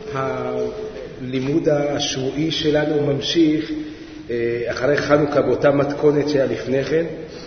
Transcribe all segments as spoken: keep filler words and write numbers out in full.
הלימוד השבועי שלנו ממשיך אחרי חנוכה באותה מתכונת שהיה לפני כן,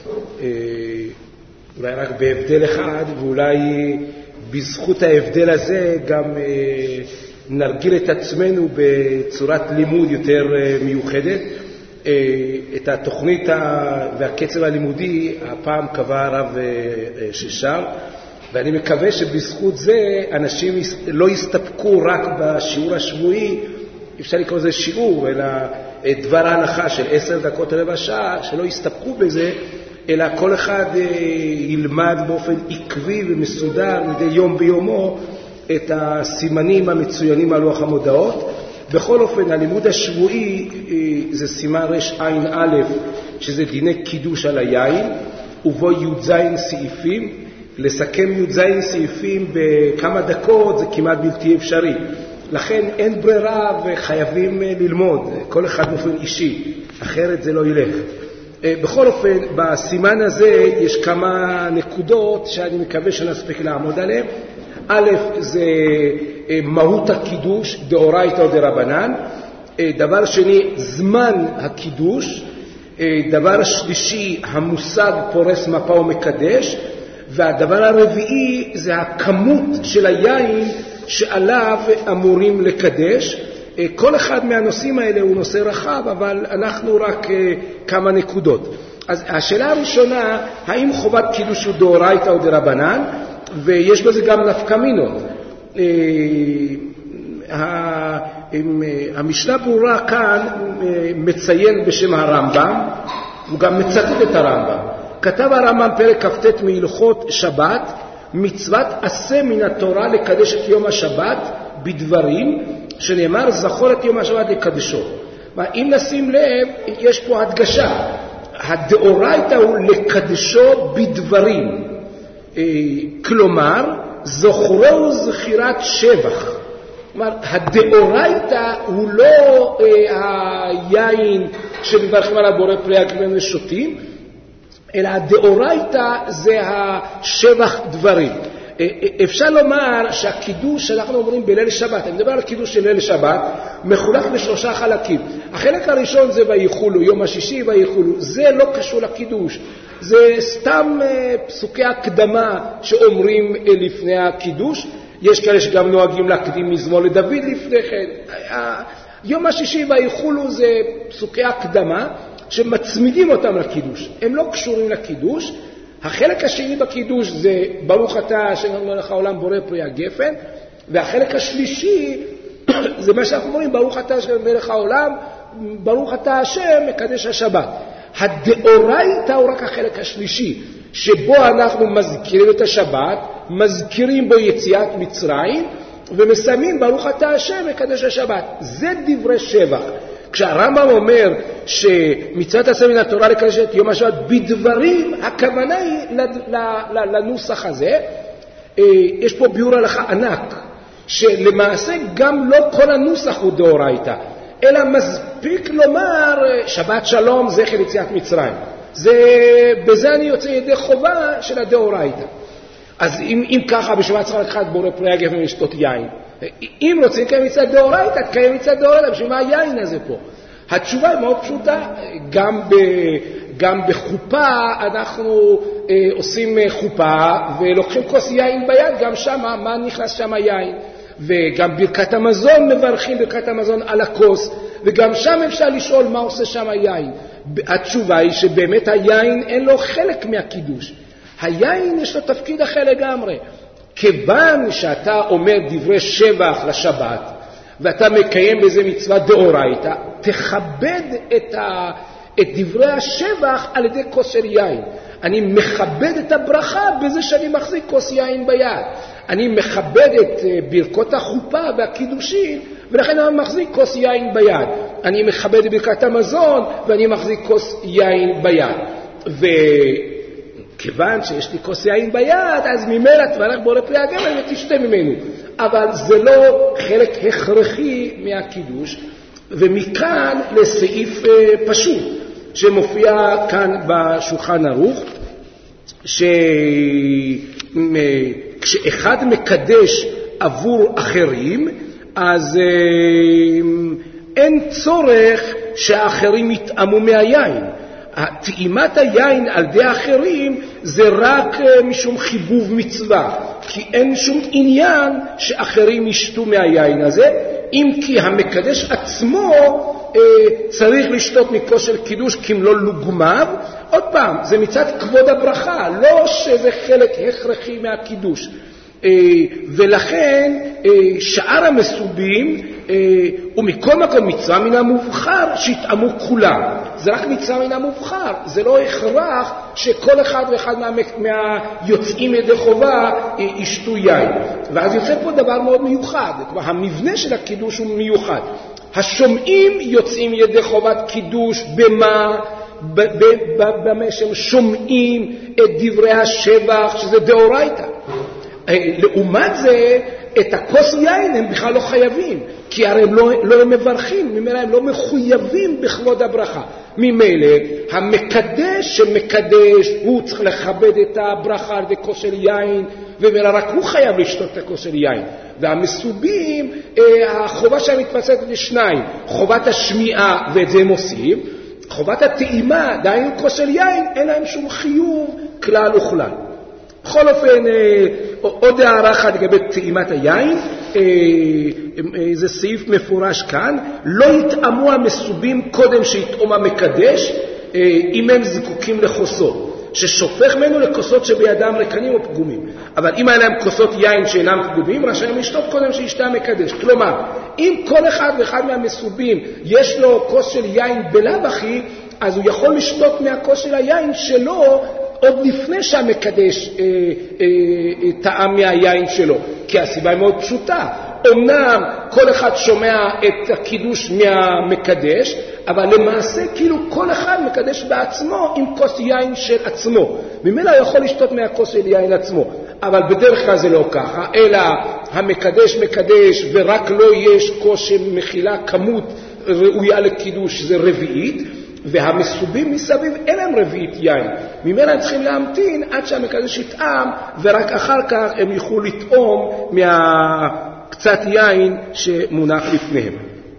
אולי רק בהבדל אחד, ואולי בזכות ההבדל הזה גם נרגיל את עצמנו בצורת לימוד יותר מיוחדת. את התוכנית והקצב הלימודי הפעם קבע הרב ששר, ואני מקווה שבזכות זה אנשים לא יסתפקו רק בשיעור השבועי, אפשר לקרוא לזה שיעור, אלא דבר ההנחה של עשר דקות רבע שעה, שלא יסתפקו בזה, אלא כל אחד ילמד באופן עקבי ומסודר מדי יום ביומו את הסימנים המצוינים על לוח המודעות. בכל אופן, הלימוד השבועי זה סימן רש עין א', שזה דיני קידוש על היין, ובו י"ז סעיפים. לסכם י"ז סעיפים בכמה דקות זה כמעט בלתי אפשרי. לכן אין ברירה וחייבים ללמוד, כל אחד באופן אישי, אחרת זה לא ילך. בכל אופן, בסימן הזה יש כמה נקודות שאני מקווה שנספיק לעמוד עליהן. א', זה מהות הקידוש, דאורייתא או דרבנן. דבר שני, זמן הקידוש. דבר שלישי, המושג פורס מפה ומקדש. והדבר הרביעי זה הכמות של היין שעליו אמורים לקדש. כל אחד מהנושאים האלה הוא נושא רחב, אבל אנחנו רק כמה נקודות. אז השאלה הראשונה, האם חובת קידוש הוא דאורייתא או דרבנן? ויש בזה גם נפקא מינות. המשנה ברורה כאן מציין בשם הרמב"ם, הוא גם מצטט את הרמב"ם. כתב הרמב"ם פרק כ"ט מהלכות שבת, מצוות עשה מן התורה לקדש את יום השבת בדברים, שנאמר זכור את יום השבת לקדשו. אם נשים לב, יש פה הדגשה. הדאורייתא הוא לקדשו בדברים. כלומר, זכורו זכירת שבח. כלומר, הדאורייתא הוא לא היין שמברכים על הבורא פרי הגפן ושותים, אלא הדאורייתא זה השבח דברים. אפשר לומר שהקידוש שאנחנו אומרים בליל שבת, אני מדבר על הקידוש של ליל שבת, מחולק לשלושה חלקים. החלק הראשון זה ויחולו, יום השישי ויחולו, זה לא קשור לקידוש. זה סתם פסוקי הקדמה שאומרים לפני הקידוש. יש כאלה שגם נוהגים להקדים מזמור לדוד לפני כן. יום השישי ויחולו זה פסוקי הקדמה שמצמידים אותם לקידוש. הם לא קשורים לקידוש. החלק השני בקידוש זה ברוך אתה השם מלך העולם בורא פרי הגפן, והחלק השלישי זה מה שאנחנו אומרים, ברוך אתה השם מלך העולם, ברוך אתה השם מקדש השבת. הדאורייתא הוא רק החלק השלישי, שבו אנחנו מזכירים את השבת, מזכירים בו יציאת מצרים, ומסיימים ברוך אתה השם מקדש השבת. זה דברי שבח. כשהרמב"ם אומר שמצוות עשה מן התורה לקדש את יום השבת בדברים, הכוונה היא לנוסח הזה. יש פה ביאור הלכה ענק, שלמעשה גם לא כל הנוסח הוא דאורייתא, אלא מספיק לומר שבת שלום זכר יציאת מצרים. זה, בזה אני יוצא ידי חובה של הדאורייתא. אז אם, אם ככה בשבת צריך לקחת בורא פרי הגפן ולשתות יין. אם רוצים לקיים מצוות דאורייתא, תקיים מצוות דאורייתא, בשביל מה היין הזה פה? התשובה היא מאוד פשוטה. גם, ב, גם בחופה אנחנו אה, עושים חופה ולוקחים כוס יין ביד, גם שם, מה נכנס שם היין? וגם ברכת המזון מברכים ברכת המזון על הכוס, וגם שם אפשר לשאול מה עושה שם היין. התשובה היא שבאמת היין אין לו חלק מהקידוש. היין יש לו תפקיד אחר לגמרי. כיוון שאתה אומר דברי שבח לשבת, ואתה מקיים בזה מצווה דאורייתא, תכבד את, ה... את דברי השבח על ידי כוס של יין. אני מכבד את הברכה בזה שאני מחזיק כוס יין ביד. אני מכבד את ברכות החופה והקידושין, ולכן אני מחזיק כוס יין ביד. אני מכבד את ברכת המזון, ואני מחזיק כוס יין ביד. וכיוון שיש לי כוס יין ביד, אז ממילא תברך בורא פרי הגפן ותשתה ממנו. אבל זה לא חלק הכרחי מהקידוש, ומכאן לסעיף פשוט, שמופיע כאן בשולחן ערוך, שכשאחד מקדש עבור אחרים, אז אה, אין צורך שהאחרים יטעמו מהיין. טעימת היין על ידי האחרים זה רק משום חיבוב מצווה, כי אין שום עניין שאחרים ישתו מהיין הזה, אם כי המקדש עצמו אה, צריך לשתות מכוס של קידוש כמלוא לוגמיו. עוד פעם, זה מצד כבוד הברכה, לא שזה חלק הכרחי מהקידוש. אה, ולכן אה, שאר המסובים אה, ומכל מקום מצווה מן המובחר שיתאמו כולם. זה רק מצווה מן המובחר, זה לא הכרח שכל אחד ואחד מה, מהיוצאים ידי חובה ישתו יין. ואז יוצא פה דבר מאוד מיוחד, כבר המבנה של הקידוש הוא מיוחד. השומעים יוצאים ידי חובת קידוש במה? במה שהם שומעים את דברי השבח, שזה דאורייתא. לעומת זה, את הכוס יין הם בכלל לא חייבים, כי הרי הם לא, לא הם מברכים, ממילא הם לא מחויבים בכבוד הברכה. ממילא המקדש שמקדש, הוא צריך לכבד את הברכה על ידי כוס של יין, ומילא רק הוא חייב לשתות את הכוס של יין. והמסובים, החובה שהם מתפצלת לשניים, חובת השמיעה, ואת זה הם עושים, חובת הטעימה, דהיינו כוס של יין, אין להם שום חיוב כלל וכלל. בכל אופן, עוד הערה אחת לגבי טעימת היין, זה סעיף מפורש כאן, לא יטעמו המסובים קודם שיטעום המקדש, אם הם זקוקים לכוסות, ששופך ממנו לכוסות שבידם ריקנים או פגומים. אבל אם היה להם כוסות יין שאינם פגומים, רשאים לשתות קודם שישתה המקדש. כלומר, אם כל אחד ואחד מהמסובים יש לו כוס של יין בלאו הכי, אז הוא יכול לשתות מהכוס של היין שלו עוד לפני שהמקדש אה, אה, טעם מהיין שלו, כי הסיבה היא מאוד פשוטה. אמנם כל אחד שומע את הקידוש מהמקדש, אבל למעשה כאילו כל אחד מקדש בעצמו עם כוס יין של עצמו. ממילא יכול לשתות מהכוס של יין עצמו. אבל בדרך כלל זה לא ככה, אלא המקדש מקדש ורק לא יש כוס שמכילה כמות ראויה לקידוש, שזה רביעית, והמסובים מסביב אין להם רביעית יין. ממילא הם צריכים להמתין עד שהמקדש יטעם, ורק אחר כך הם יוכלו לטעום מהקצת יין שמונח לפניהם.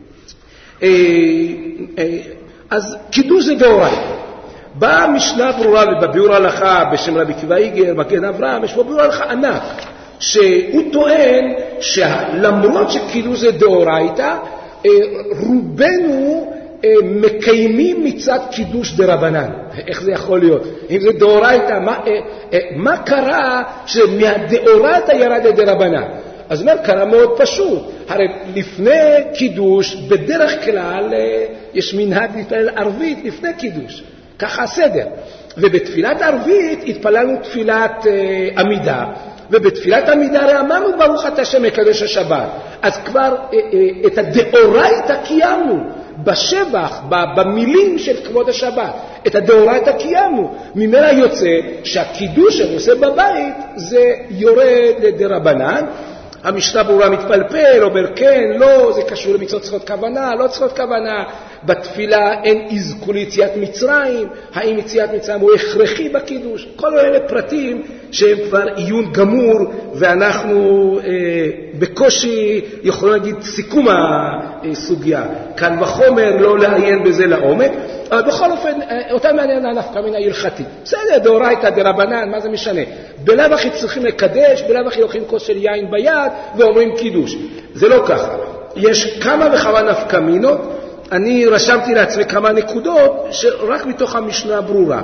אז קידוש זה דאורייתא. באה משנה ברורה ובביאור הלכה בשם רבי עקיבא איגר, מגן אברהם, יש פה ביאור הלכה ענק, שהוא טוען שלמרות שקידוש זה דאורייתא, רובנו מקיימים מצד קידוש דרבנן. איך זה יכול להיות? אם זה דאורייתא, מה, מה קרה שמהדאורייתא ירד לדרבנן? אז אומר, קרה מאוד פשוט. הרי לפני קידוש, בדרך כלל, יש מנהג להתפלל ערבית לפני קידוש. ככה הסדר. ובתפילת ערבית התפללנו תפילת אה, עמידה, ובתפילת עמידה הרי אמרנו ברוך אתה שמקדש השבת. אז כבר אה, אה, את הדאורייתא קיימנו. בשבח, במילים של כבוד השבת, את הדאורייתא קיימנו. ממילא יוצא שהקידוש שאני עושה בבית זה יורד לדרבנן. המשנה ברורה מתפלפל, אומר כן, לא, זה קשור למצוות צריכות כוונה, לא צריכות כוונה. בתפילה אין אזכור ליציאת מצרים, האם יציאת מצרים הוא הכרחי בקידוש. כל אלה פרטים שהם כבר עיון גמור, ואנחנו אה, בקושי יכולים להגיד סיכום הסוגיה. כאן בחומר לא לעיין בזה לעומק, אבל בכל אופן, אותה מעניין הנפקא מינה הלכתית. בסדר, דאורייתא דרבנן, מה זה משנה? בלאו הכי צריכים לקדש, בלאו הכי לוקחים כוס של יין ביד ואומרים קידוש. זה לא ככה. יש כמה וכמה נפקא מינות. אני רשמתי לעצמי כמה נקודות שרק מתוך המשנה ברורה.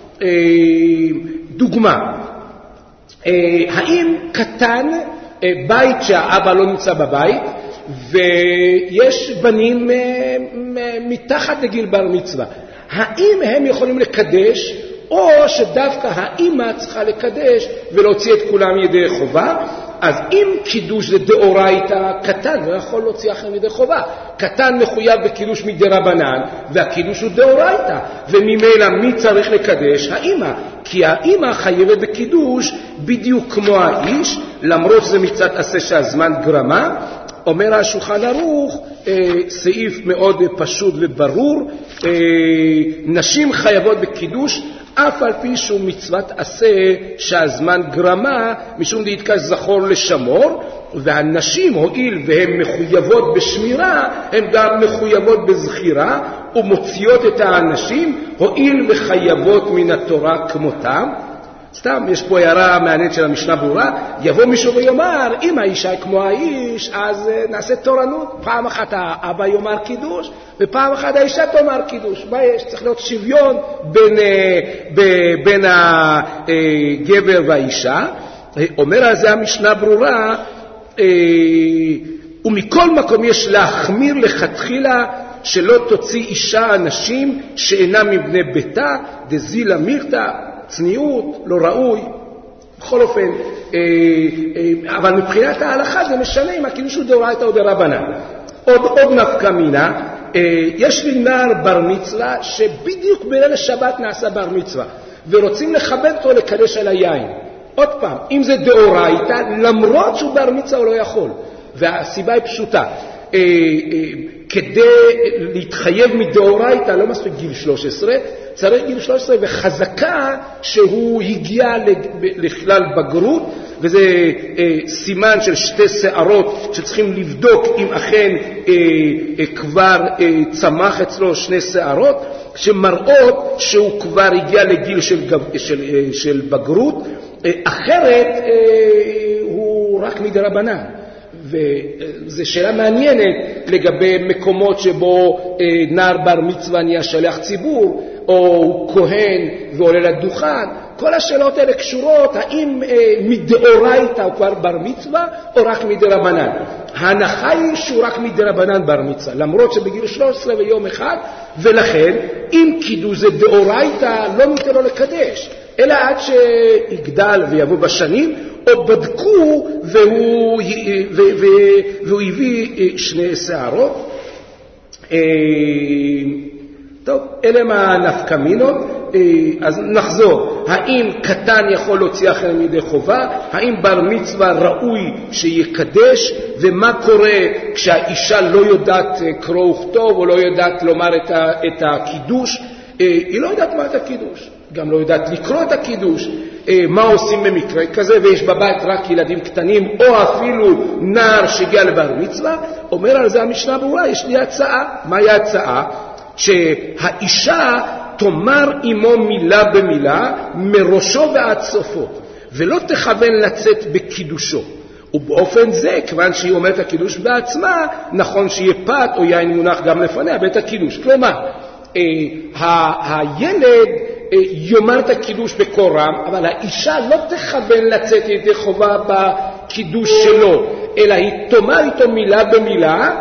דוגמה, האם קטן בית שהאבא לא נמצא בבית, ויש בנים מתחת לגיל בר מצווה, האם הם יכולים לקדש, או שדווקא האמא צריכה לקדש ולהוציא את כולם ידי חובה? אז אם קידוש זה דאורייתא, קטן לא יכול להוציא אחר ידי חובה. קטן מחויב בקידוש מדרבנן, והקידוש הוא דאורייתא, וממילא מי צריך לקדש? האמא, כי האמא חייבת בקידוש בדיוק כמו האיש, למרות שזה מצד עשה שהזמן גרמה. אומר השולחן ערוך, אה, סעיף מאוד פשוט וברור, אה, נשים חייבות בקידוש אף על פי שהוא מצוות עשה שהזמן גרמה, משום דאיתקש זכור לשמור, והנשים הואיל והן מחויבות בשמירה, הן גם מחויבות בזכירה, ומוציאות את האנשים הואיל וחייבות מן התורה כמותם. סתם, יש פה הערה מעניינת של המשנה ברורה, יבוא מישהו ויאמר, אם האישה היא כמו האיש, אז נעשה תורנות, פעם אחת האבא יאמר קידוש, ופעם אחת האישה תאמר קידוש. מה יש? צריך להיות שוויון בין, בין הגבר והאישה. אומר על זה המשנה ברורה, ומכל מקום יש להחמיר לכתחילה, שלא תוציא אישה אנשים שאינם מבני ביתה, דזילה מירתא, צניעות, לא ראוי, בכל אופן, אבל מבחינת ההלכה זה משנה אם הקידוש הוא דאורייתא או דרבנן. עוד, עוד נפקא מינה, יש לי נער בר מצווה שבדיוק בליל השבת נעשה בר מצווה, ורוצים לכבד אותו לקדש על היין. עוד פעם, אם זה דאורייתא, למרות שהוא בר מצווה הוא לא יכול, והסיבה היא פשוטה. כדי להתחייב מדאורייתא לא מספיק גיל שלוש עשרה, צריך גיל שלוש עשרה וחזקה שהוא הגיע לכלל בגרות, וזה אה, סימן של שתי שערות שצריכים לבדוק אם אכן אה, אה, כבר אה, צמח אצלו שני שערות שמראות שהוא כבר הגיע לגיל של, של, אה, של בגרות, אה, אחרת אה, הוא רק מדרבנן. וזו שאלה מעניינת לגבי מקומות שבו נער בר מצווה נהיה שליח ציבור, או הוא כהן ועולה לדוכן. כל השאלות האלה קשורות, האם מדאורייתא הוא כבר בר מצווה או רק מדרבנן. ההנחה היא שהוא רק מדרבנן בר מצווה, למרות שבגיל שלוש עשרה ויום אחד, ולכן אם קידוש זה דאורייתא לא ניתן לו לקדש, אלא עד שיגדל ויבוא בשנים, או בדקו והוא, והוא הביא שני שערות. טוב, אלה מה נפקמינות. אז נחזור, האם קטן יכול להוציא אחר מידי חובה, האם בר מצווה ראוי שיקדש, ומה קורה כשהאישה לא יודעת קרוא וכתוב או לא יודעת לומר את הקידוש, היא לא יודעת מה את הקידוש, גם לא יודעת לקרוא את הקידוש. מה עושים במקרה כזה, ויש בבית רק ילדים קטנים או אפילו נער שהגיע לבר מצווה? אומר על זה המשנה ברורה, יש לי הצעה. מהי ההצעה? שהאישה תאמר עמו מילה במילה מראשו ועד סופו, ולא תכוון לצאת בקידושו, ובאופן זה, כיוון שהיא אומרת הקידוש בעצמה, נכון שיהיה פת או יין מונח גם לפניה בית הקידוש. כלומר, הילד יאמר את הקידוש בקורם, אבל האישה לא תכוון לצאת ידי חובה בקידוש שלו, אלא היא תאמר איתו מילה במילה,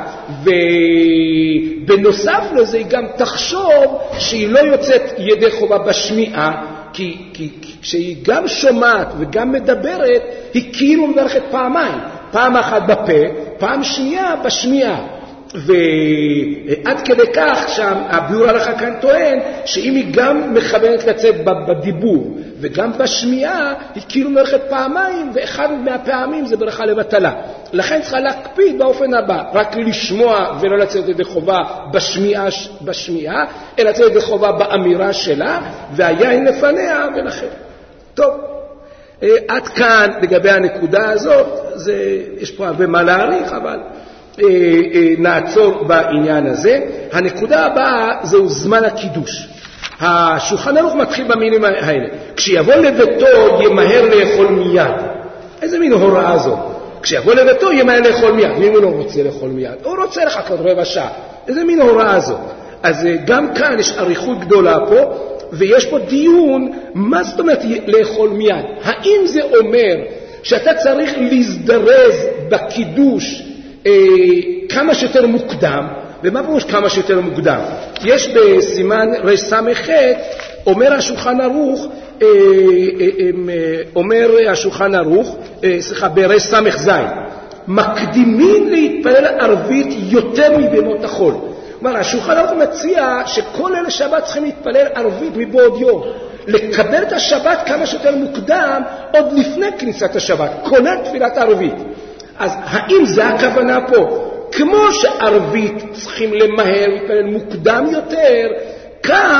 ובנוסף לזה היא גם תחשוב שהיא לא יוצאת ידי חובה בשמיעה, כי, כי, כי כשהיא גם שומעת וגם מדברת, היא כאילו מברכת פעמיים, פעם אחת בפה, פעם שנייה בשמיעה. ועד כדי כך שהביאור הלכה כאן טוען שאם היא גם מכוונת לצאת בדיבור וגם בשמיעה, היא כאילו מברכת פעמיים, ואחד מהפעמים זה ברכה לבטלה. לכן צריכה להקפיד באופן הבא, רק לשמוע ולא לצאת ידי חובה בשמיעה, בשמיעה אלא לצאת ידי חובה באמירה שלה, והיין לפניה ולכן. טוב, עד כאן לגבי הנקודה הזאת. זה, יש פה הרבה מה להעריך, אבל נעצור בעניין הזה. הנקודה הבאה זהו זמן הקידוש. השולחן ערוך מתחיל במילים האלה, כשיבוא לביתו ימהר לאכול מיד. איזה מין הוראה זו? כשיבוא לביתו ימהר לאכול מיד. מי הוא לא רוצה לאכול מיד? הוא רוצה לחכות רבע שעה. איזה מין הוראה זו? אז גם כאן יש עריכות גדולה פה, ויש פה דיון מה זאת אומרת לאכול מיד. האם זה אומר שאתה צריך להזדרז בקידוש אה, כמה שיותר מוקדם? ומה פירוש כמה שיותר מוקדם? יש בסימן רש סמך אומר השולחן ערוך, אה, אה, אה, אומר השולחן ערוך, אה, סליחה, ברש סמך זין, מקדימים להתפלל ערבית יותר מבימות החול. כלומר, השולחן ערוך מציע שכל אלה שבת צריכים להתפלל ערבית מבעוד יום, לקבל את השבת כמה שיותר מוקדם, עוד לפני כניסת השבת, כולל תפילת ערבית. אז האם זה הכוונה פה? כמו שערבית צריכים למהר להתפלל מוקדם יותר, כך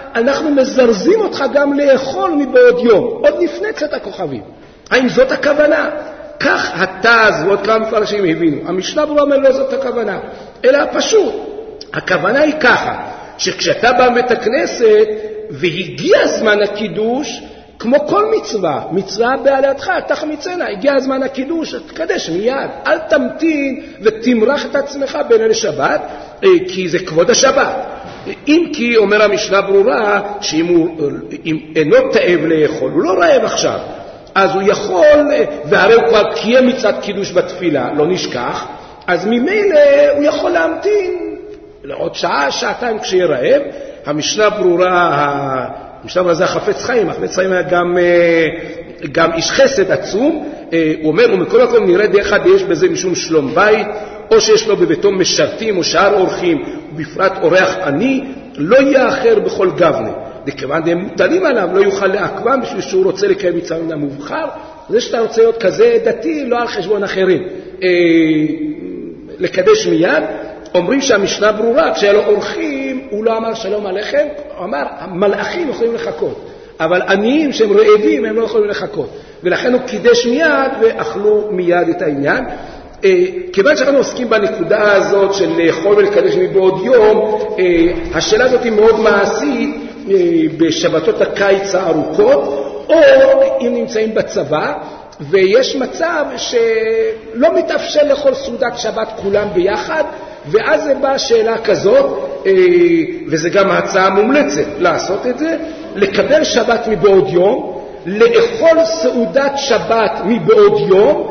אנחנו מזרזים אותך גם לאכול מבעוד יום, עוד לפני צאת הכוכבים. האם זאת הכוונה? כך התז, ועוד כמה מפרשים הבינו. המשנה ברורה אומר לא זאת הכוונה, אלא פשוט. הכוונה היא ככה, שכשאתה בא מבית הכנסת והגיע זמן הקידוש, כמו כל מצווה, מצווה בעלתך, תחמיצנה, הגיע זמן הקידוש, תקדש מיד, אל תמתין ותמרח את עצמך בין אל שבת, כי זה כבוד השבת. אם כי אומר המשנה ברורה, שאם הוא אם אינו תאב לאכול, הוא לא רעב עכשיו, אז הוא יכול, והרי הוא כבר קיים מצוות קידוש בתפילה, לא נשכח, אז ממילא הוא יכול להמתין לעוד שעה, שעתיים כשיהיה רעב. המשנה ברורה, המשנה ברורה זה החפץ חיים, החפץ חיים היה גם, גם איש חסד עצום, הוא אומר, ומכל מקום נראה דרך אחד יש בזה משום שלום בית, או שיש לו בביתו משרתים או שאר אורחים, ובפרט אורח עני, לא יהיה אחר בכל גבנה. דכיוון דהם מוטלים עליו, לא יוכל לעכבם בשביל שהוא רוצה לקיים מצווה מן המובחר. זה שאתה רוצה להיות כזה דתי, לא על חשבון אחרים. אה, לקדש מיד, אומרים שהמשנה ברורה, כשהיה לו אורחים, הוא לא אמר שלום עליכם, הוא אמר, המלאכים יכולים לחכות. אבל עניים שהם רעבים, הם לא יכולים לחכות. ולכן הוא קידש מיד, ואכלו מיד את העניין. כיוון שאנחנו עוסקים בנקודה הזאת של לאכול ולקדש מבעוד יום, השאלה הזאת היא מאוד מעשית בשבתות הקיץ הארוכות, או אם נמצאים בצבא, ויש מצב שלא מתאפשר לאכול סעודת שבת כולם ביחד, ואז זה באה שאלה כזאת, וזה גם ההצעה המומלצת לעשות את זה, לקבל שבת מבעוד יום, לאכול סעודת שבת מבעוד יום,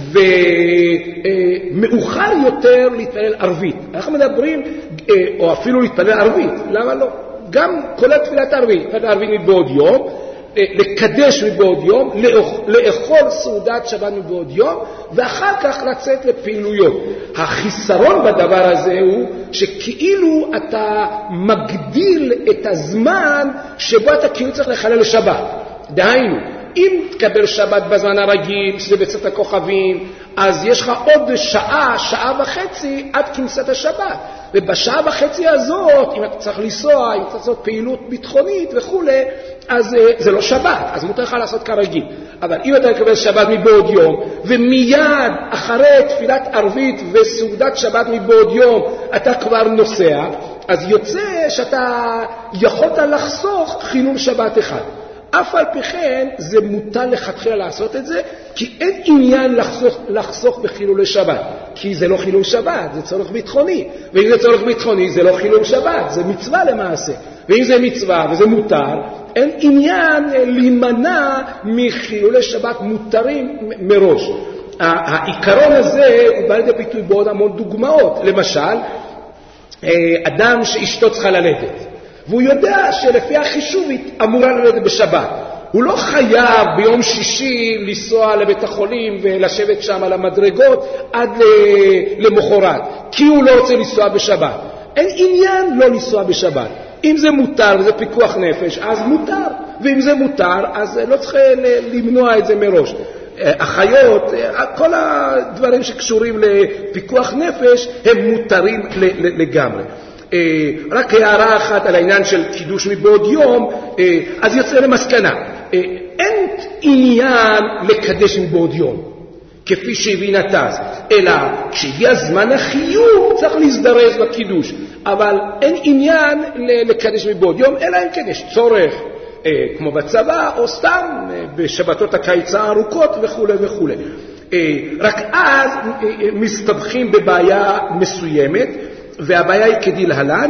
ומאוחר יותר להתפלל ערבית. אנחנו מדברים, או אפילו להתפלל ערבית, למה לא? גם כל תפילת ערבית, להתפלל ערבית מבעוד יום, לקדש מבעוד יום, לאכול סעודת שבת מבעוד יום, ואחר כך לצאת לפעילויות. החיסרון בדבר הזה הוא שכאילו אתה מגדיל את הזמן שבו אתה כאילו צריך לחלל לשבת. דהיינו, אם תקבל שבת בזמן הרגיל, שזה בצאת הכוכבים, אז יש לך עוד שעה, שעה וחצי עד כניסת השבת. ובשעה וחצי הזאת, אם אתה צריך לנסוע, אם אתה צריך לעשות פעילות ביטחונית וכו', אז זה לא שבת, אז מותר לך לעשות כרגיל. אבל אם אתה מקבל שבת מבעוד יום, ומיד אחרי תפילת ערבית וסעודת שבת מבעוד יום, אתה כבר נוסע, אז יוצא שאתה יכולת לחסוך חילול שבת אחד. אף על פי כן זה מוטל לכתחילה לעשות את זה, כי אין עניין לחסוך, לחסוך בחילול שבת, כי זה לא חילול שבת, זה צורך ביטחוני, ואם זה צורך ביטחוני זה לא חילול שבת, זה מצווה למעשה, ואם זה מצווה וזה מותר, אין עניין להימנע מחילולי שבת מותרים מראש. העיקרון הזה הוא בא לידי ביטוי בעוד המון דוגמאות, למשל, אדם שאשתו צריכה ללדת, והוא יודע שלפי החישוב היא אמורה ללדת בשבת. הוא לא חייב ביום שישי לנסוע לבית החולים ולשבת שם על המדרגות עד למחרת, כי הוא לא רוצה לנסוע בשבת. אין עניין לא לנסוע בשבת. אם זה מותר וזה פיקוח נפש, אז מותר. ואם זה מותר, אז לא צריך למנוע את זה מראש. החיות, כל הדברים שקשורים לפיקוח נפש, הם מותרים לגמרי. רק הערה אחת על העניין של קידוש מבעוד יום, אז יוצא למסקנה, אין עניין לקדש מבעוד יום, כפי שהבין התז, אלא כשהגיע זמן החיוב צריך להזדרז בקידוש, אבל אין עניין לקדש מבעוד יום, אלא אם כן יש צורך, כמו בצבא, או סתם בשבתות הקיץ הארוכות וכו' וכו'. רק אז מסתבכים בבעיה מסוימת, והבעיה היא כדלהלן,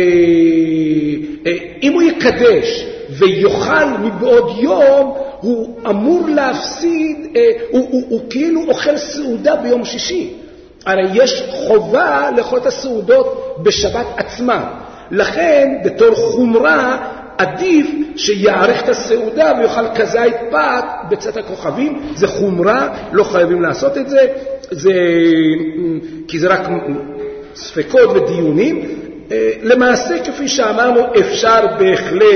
אם הוא יקדש ויוכל מבעוד יום, הוא אמור להפסיד, הוא, הוא, הוא כאילו אוכל סעודה ביום שישי. הרי יש חובה לאכול את הסעודות בשבת עצמה. לכן, בתור חומרה, עדיף שיערך את הסעודה ויוכל כזית פת בצאת הכוכבים. זה חומרה, לא חייבים לעשות את זה, זה כי זה רק ספקות ודיונים. למעשה, כפי שאמרנו, אפשר בהחלט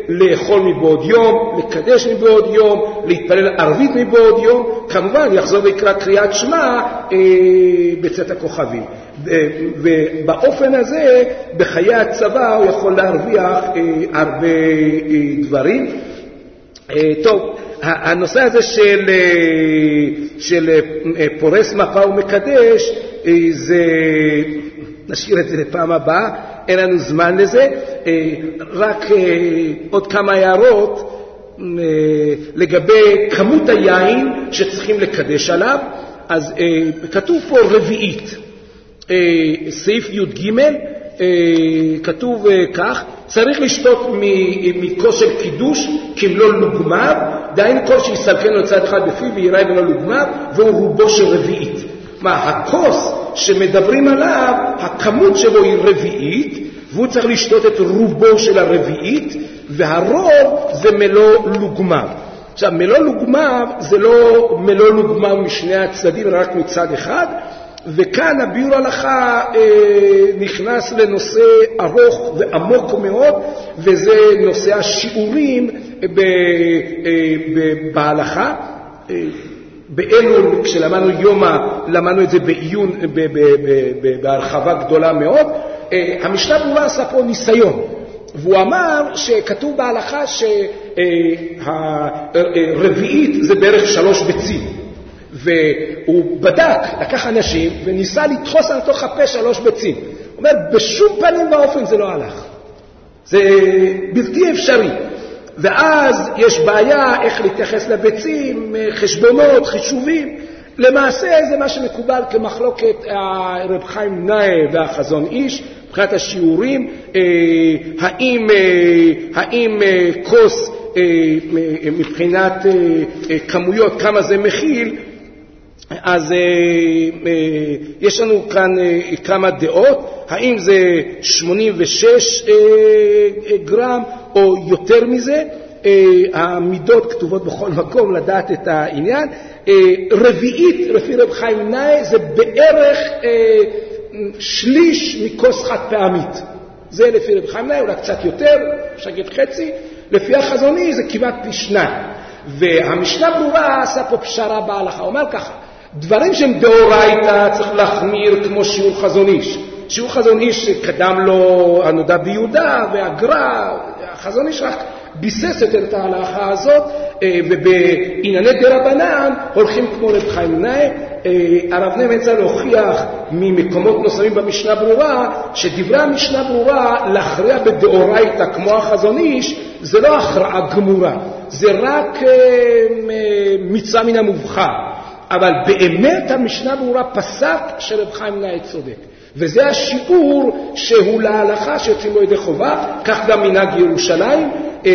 לאכול מבעוד יום, לקדש מבעוד יום, להתפלל ערבית מבעוד יום, כמובן יחזור ויקרא קריאת שמע אה, בצאת הכוכבים. ובאופן הזה בחיי הצבא הוא יכול להרוויח אה, הרבה אה, דברים. אה, טוב, הנושא הזה של, של פורס מפה ומקדש, זה, נשאיר את זה לפעם הבאה, אין לנו זמן לזה. רק עוד כמה הערות לגבי כמות היין שצריכים לקדש עליו. אז כתוב פה רביעית, סעיף י' ג' כתוב כך, צריך לשתות מכוס של קידוש כמלוא לוגמיו, דהיינו כל שיסלקן לו צד אחד בפיו ויראה ולא לוגמיו, והוא רובו של רביעית. מה, הכוס שמדברים עליו, הכמות שלו היא רביעית, והוא צריך לשתות את רובו של הרביעית, והרוב זה מלוא לוגמיו. עכשיו, מלוא לוגמיו זה לא מלוא לוגמיו משני הצדדים, רק מצד אחד, וכאן הביאור הלכה אה, נכנס לנושא ארוך ועמוק מאוד, וזה נושא השיעורים ב, אה, ב, בהלכה. אה, באלול, כשלמדנו יומא, למדנו את זה בעיון, ב, ב, ב, ב, בהרחבה גדולה מאוד. אה, המשנה ברורה עשה פה ניסיון, והוא אמר שכתוב בהלכה שהרביעית זה בערך שלוש ביצים. והוא בדק, לקח אנשים וניסה לדחוס על תוך הפה שלוש ביצים. הוא אומר, בשום פנים ואופן זה לא הלך. זה בלתי אפשרי. ואז יש בעיה איך להתייחס לביצים, חשבונות, חישובים. למעשה זה מה שמקובל כמחלוקת הרב חיים נאה והחזון איש, מבחינת השיעורים, האם, האם כוס מבחינת כמויות, כמה זה מכיל, אז אה, אה, יש לנו כאן אה, כמה דעות, האם זה שמונים ושש אה, אה, גרם או יותר מזה. אה, המידות כתובות בכל מקום לדעת את העניין. אה, רביעית לפי רב חיים נאה זה בערך אה, שליש מכוס חד פעמית, זה לפי רב חיים נאה, אולי קצת יותר, אפשר להגיד חצי. לפי החזוני זה כמעט פי שניים. והמשנה ברורה עשה פה פשרה בהלכה, הוא אומר ככה, דברים שהם דאורייתא צריך להחמיר כמו שיעור חזון איש. שיעור חזון איש שקדם לו הנודע ביהודה והגר"א, החזון איש רק ביסס יותר את ההלכה הזאת, ובענייני דרבנן הולכים כמו רב חיים נאה. הרב נאה מנסה להוכיח ממקומות נוספים במשנה ברורה שדברי המשנה ברורה להכריע בדאורייתא כמו החזון איש זה לא הכרעה גמורה, זה רק מצווה מן המובחר. אבל באמת המשנה ברורה פסק שרב חיים נאה צודק, וזה השיעור שהוא להלכה שיוצאים לו ידי חובה. כך גם מנהג ירושלים,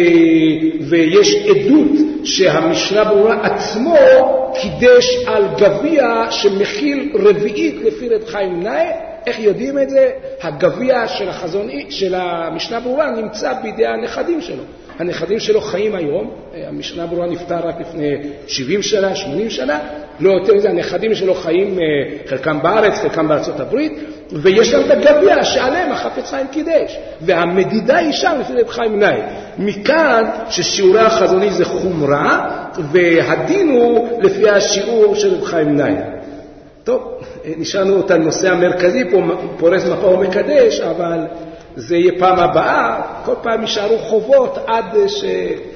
ויש עדות שהמשנה ברורה עצמו קידש על גביע שמכיל רביעית לפי רב חיים נאה. איך יודעים את זה? הגביע של החזון של המשנה ברורה נמצא בידי הנכדים שלו. הנכדים שלו חיים היום, המשנה ברורה נפטר רק לפני שבעים שנה, שמונים שנה, לא יותר מזה, הנכדים שלו חיים חלקם בארץ, חלקם בארצות הברית, ויש להם את הגביע שעליהם החפץ חיים קידש, והמדידה היא שם לפי רב חיים נאה. מכאן ששיעורי החזוני זה חומרה, והדין הוא לפי השיעור של רב חיים נאה. טוב, נשארנו את הנושא המרכזי פה, פורס מפה ומקדש, אבל זה יהיה פעם הבאה, כל פעם יישארו חובות עד ש...